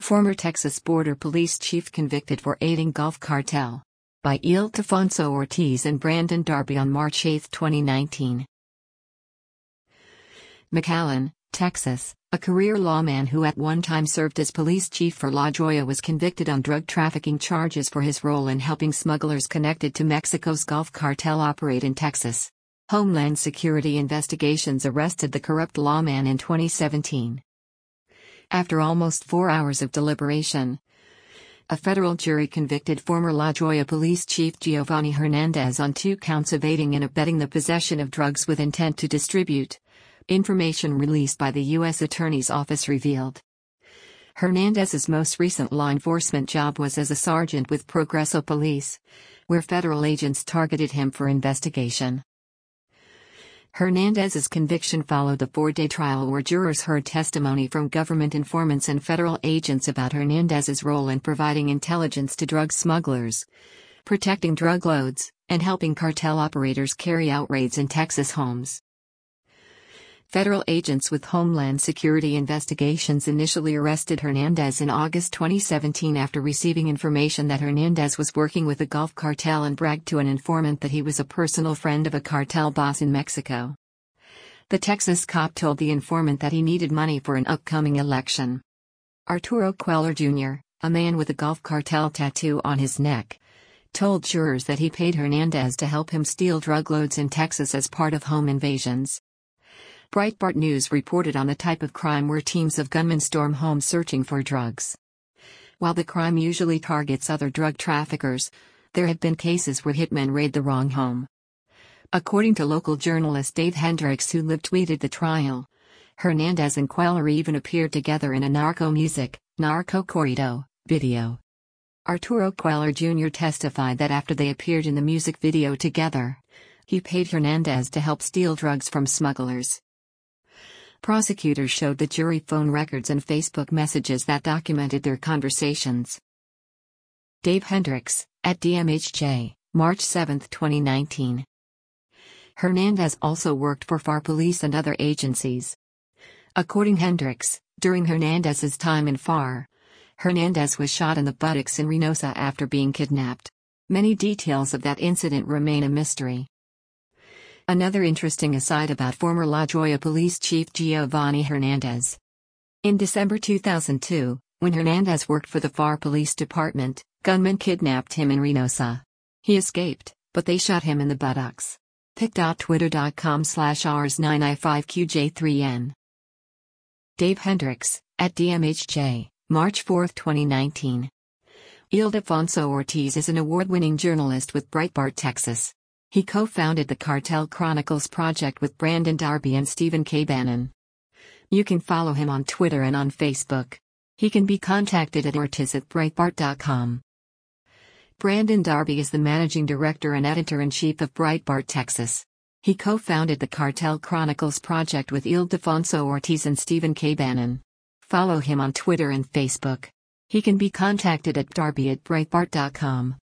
Former Texas Border Police Chief convicted for aiding Gulf Cartel. By Ildefonso Ortiz and Brandon Darby on March 8, 2019. McAllen, Texas, a career lawman who at one time served as police chief for La Joya was convicted on drug trafficking charges for his role in helping smugglers connected to Mexico's Gulf Cartel operate in Texas. Homeland Security investigations arrested the corrupt lawman in 2017. After almost 4 hours of deliberation, a federal jury convicted former La Joya Police Chief Giovanni Hernandez on 2 counts of aiding and abetting the possession of drugs with intent to distribute. Information released by the U.S. Attorney's Office revealed. Hernandez's most recent law enforcement job was as a sergeant with Progreso Police, where federal agents targeted him for investigation. Hernandez's conviction followed the 4-day trial where jurors heard testimony from government informants and federal agents about Hernandez's role in providing intelligence to drug smugglers, protecting drug loads, and helping cartel operators carry out raids in Texas homes. Federal agents with Homeland Security investigations initially arrested Hernandez in August 2017 after receiving information that Hernandez was working with the Gulf Cartel and bragged to an informant that he was a personal friend of a cartel boss in Mexico. The Texas cop told the informant that he needed money for an upcoming election. Arturo Cuellar Jr., a man with a Gulf Cartel tattoo on his neck, told jurors that he paid Hernandez to help him steal drug loads in Texas as part of home invasions. Breitbart News reported on the type of crime where teams of gunmen storm homes searching for drugs. While the crime usually targets other drug traffickers, there have been cases where hitmen raid the wrong home. According to local journalist Dave Hendricks, who live-tweeted the trial, Hernandez and Cuellar even appeared together in a Narco Music, Narco Corrido, video. Arturo Cuellar Jr. testified that after they appeared in the music video together, he paid Hernandez to help steal drugs from smugglers. Prosecutors showed the jury phone records and Facebook messages that documented their conversations. Dave Hendricks, at DMHJ, March 7, 2019. Hernandez also worked for FAR Police and other agencies. According Hendricks, during Hernandez's time in FAR, Hernandez was shot in the buttocks in Reynosa after being kidnapped. Many details of that incident remain a mystery. Another interesting aside about former La Joya Police Chief Giovanni Hernandez. In December 2002, when Hernandez worked for the FAR Police Department, gunmen kidnapped him in Reynosa. He escaped, but they shot him in the buttocks. pic.twitter.com/rs9i5qj3n. Dave Hendricks, at DMHJ, March 4, 2019. Ildefonso Ortiz is an award-winning journalist with Breitbart, Texas. He co-founded the Cartel Chronicles project with Brandon Darby and Stephen K. Bannon. You can follow him on Twitter and on Facebook. He can be contacted at ortiz@breitbart.com. Brandon Darby is the managing director and editor-in-chief of Breitbart, Texas. He co-founded the Cartel Chronicles project with Ildefonso Ortiz and Stephen K. Bannon. Follow him on Twitter and Facebook. He can be contacted at darby@breitbart.com.